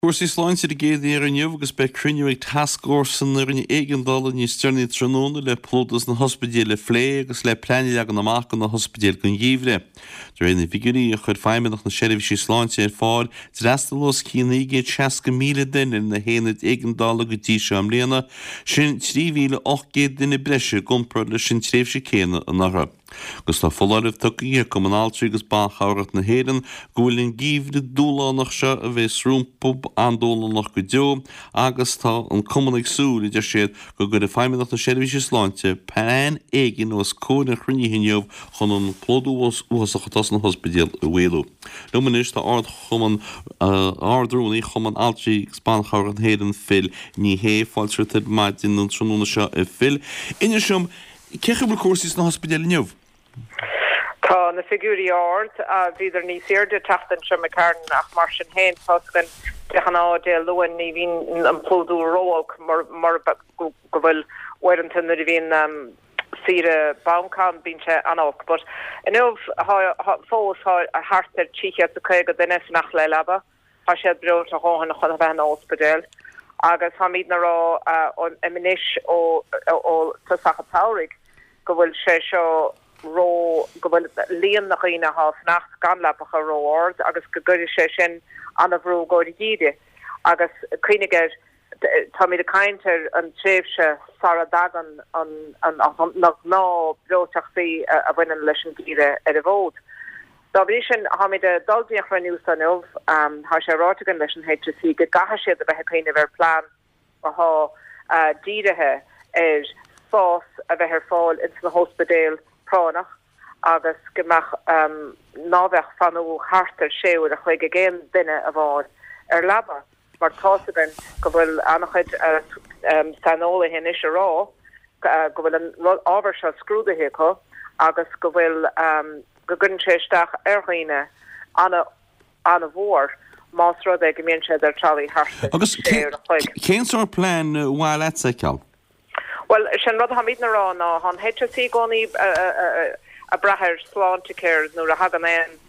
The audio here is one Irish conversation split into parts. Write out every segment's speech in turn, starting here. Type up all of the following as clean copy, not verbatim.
Cuairsaí sláinte a géad ar an nniuh agus be cruinniú ag tascórsan ar an éigendal ní stearnaí tróna le plótas na hospidéal le phlé agus le pleine ag an amach na hospidéal gon dhíomhre. Dú réna figurí a chud feimimeach na seirbhísí sláinte ar fáil restalós cíanaige 60 míle duine na héanaid éigendal go dtí se am léana sin 3,800 duine breise gompra le sin tréimhse céine an nachra. Gus tá foláirh tuí cum an áltrí agus banchairet na héan ghfuilinn gíomhre dúlánach se a bheith srúmpub andólanach go deo agus tá an cumannig súl idir siad go gur a feimimeach na seirbhísí sláinte pein éigin os cóna chruníhinneomh chun an plódú uasachtas na hospidéal a bhhéadú. Lumanis tá ardrúnaí chum an áltrí banchairet na héan fil ní hé fáiltre maid in an tróna se a fil. Inar sem cecha bhfuil cuasaí na hospidéal inniuh? Tá na figurí ard a bhíidir níos éirde tatan se me cairn ach mar sin héin fosgan dechan de luan ní bhín an plódú róach mar go bhfuil Warrington na bhín sire baumkam bín se anach, but in fós a hartar tíche a chuig go duine nach le leba ha sé bro a háhan nach chun bheith ospedéil agus ha míad na rá an iminis ó tusachatárig go bhfuil sé seo ró go bhfuil líon nach ine há nach ganlapacha róord agus go gurir sé sin an a bhrú góir díide agus cuiineir tá mí a caiintear an tréimhse Sara dagan an nach ná broteachtaí a bhainean leis an gíre ar a bhód. Tá bhí sin ha mí de dulbíoch ranniu sanmh há sé rátagan leis an HSC go gaha siad a bheith chuine bhar plán a há díirithe ar fás a bheith ar fáil into na hospidéal pránach agus gomach nábheith fanú hartar séú a chuig a géan duine a bhád ar laba mar tásagan go bhfuil annachchuid sanóla hin is rá go bhfuil an ábhar se scrúdathe chu agus go bhfuil go gunn séisteach arghoine anna bhór más rud ag gomén sé ar tralaí hartar agus cén sór plán bháil etsa ceall? Well, sin rud ha míad na rá ná han HSC gcónaí a brethir sláinteacéir nó a hagan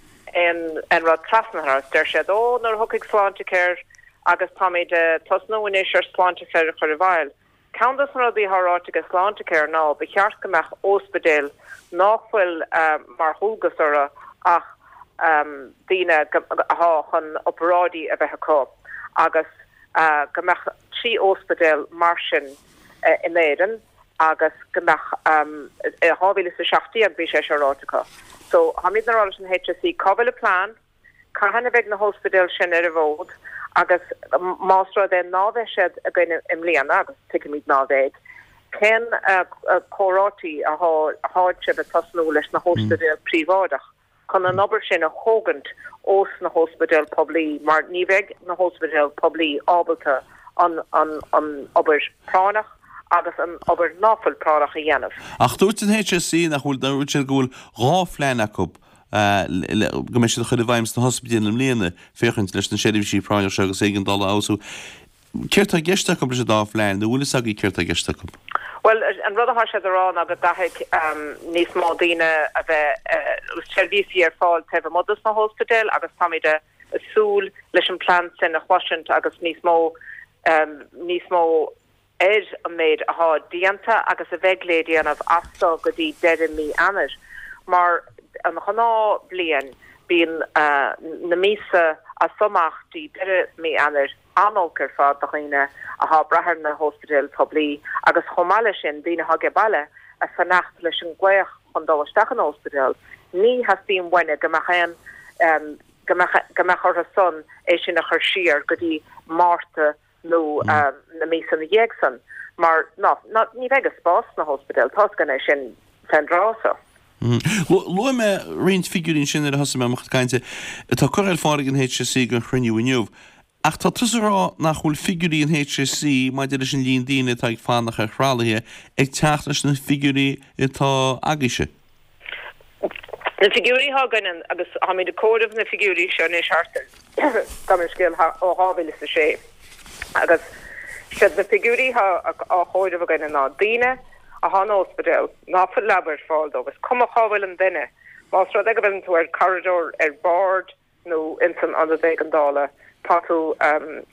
an rud trasnahar der sé ó nar thuigh sláinteacéir agus táid tosnóis ar sláinteacéir a chuir bhil. Candas rudí thráte sláinteacéir ná be cheart gomeach ospedéil nachfuil mar thugasara ach díine há chun operádí a bheith có agus gomeach trí ospedéil mar sin in éan agus gomach hábhíle sa seachtaí ag bhí sé serátacha. So ha míad nará an HSC cabhfuil a plán, cahanna bheith na hospidéal sin ar a bhód agus mástra den nábheith siad a gine im líana agus tuice míad nábhéid. Cén chorátí a háid siad a tasnú leis na hospidéal privádach chun an obair sin a hógant os na hospidéal poblí mar ní bheith na hospidéal poblí ábalta an obair pránach agus an obair náfuil pránach a dhéanamh. Ach dúirt an HSC nach bhfuil dúirt sé gúil ráfleanachb go mé sé chuid bhaims na hospidéal am léana féchant leis na seirbhísí pránach agus éigendal ású. Ceirt a geisteach sé dáflein, na bhfuil sagí ceirt a geisteach. Well, an rud a sé arán agus dahic níos má daine a bheith seirbhísí ar fáil teh modas na hospidéal agus táid a súl leis an plán sin a chhuaisint agus níos mó a méid a há dianta agus a bheitléadí anmh astá go dtí 10 mí anar. Mar an chaná blian bíon na mísa a somachtí 10 mí anar anolcar fád a chuine a há brethir na hospidéal poblí agus chomáile sin bína ha gebale a sannacht leis an gcuoch chun dáisteach an hospidéal. Ní has bíon bhaine gomachan gomachar a son é sin a chur siar go dtí máta nó na mísa na dhéagsan. Mar ní bheith a spás na hospidéal tá ganna sin fan rása. Lu me réint figurín sin ar hasam meach caiinte tá choir fáig an HSC an chruinniú inniuh. Ach tá tusará nach bhfuil figurí an HSC mai de sin líon daine tá ag fánach a chrálathe ag teachtas na figurí atá agiise. Na figurí hagan agus ha mí de códamh na figurí seo is hartar gamir scéal ó hábhile sa sé agus sé na figurí a chóidmh gan ná daine a há ospedéal náfuil leabhar fáil agus cum a chábhfuil an duine más rud ag bhain tú ar corridor ar board nó insan an an dála táú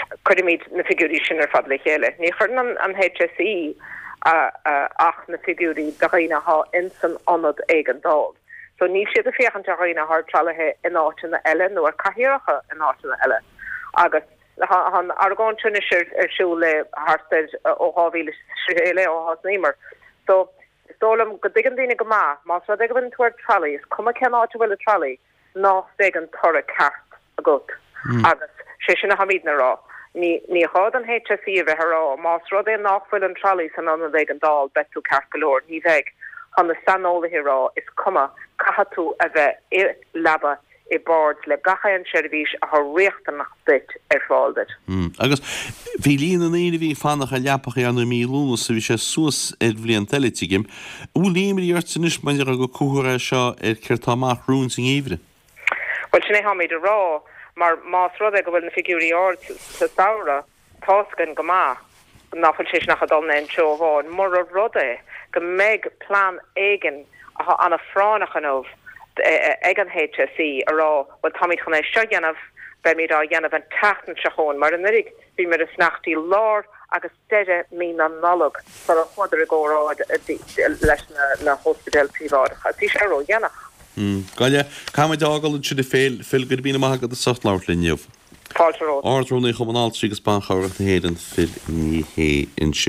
Credimid na figurí sin fad le chéile. Ní chun an HSE ach na figurí daghine ha insan anad eigen dal. So ní siad a féchan daghine haar tralathe in áitina eile nó cahirecha in áitina eile. Agus han argán tunne siúle harstead ó hávíle séile ó has némer. So stolam go digan dine go má ra digan tuair trali is cuma ken áte bhfuil a trali ná digan thora ceart a got. Agus sé sinna hamíd na rá. Ní hád an HSE bheit rá más rud é nachfuil an trali san an digan dal betú ceart golóir ní bheith an na sanóla hirá is cuma cahatú a bheith I laba I board le gacha an service a réachta nach bit fáildet. Agus bhí líon an éidir bhí fannach a leapach an mílúna sa bhí sé suas bblion teletigim, ú líimíart san is man go cuair seo ceirtáach rún sin éhre. Well sinné ha méid a rá mar más rud go bhfuil na figurí ort sa saora táscan go má nachfuil sé nach adalna an seoháin mar a rudé go méid plán éigen an a fránach an óh ag an HSE ará bhil táid chuna seo dhéanamh be míad á dhéanamh an tatan seachón mar an nurig bhí mar is nachtaí lár agus deide mí an nolog far a chuidir a ggóráid leis na hospital prívádacha. Tí sé ró dhéanach. Gaile Caid ágal si fil gur bína maigad a sochtláir linneomh. Fáilteró. Ardróna chumanáil sigus ban chaireachta héan fil ní hé in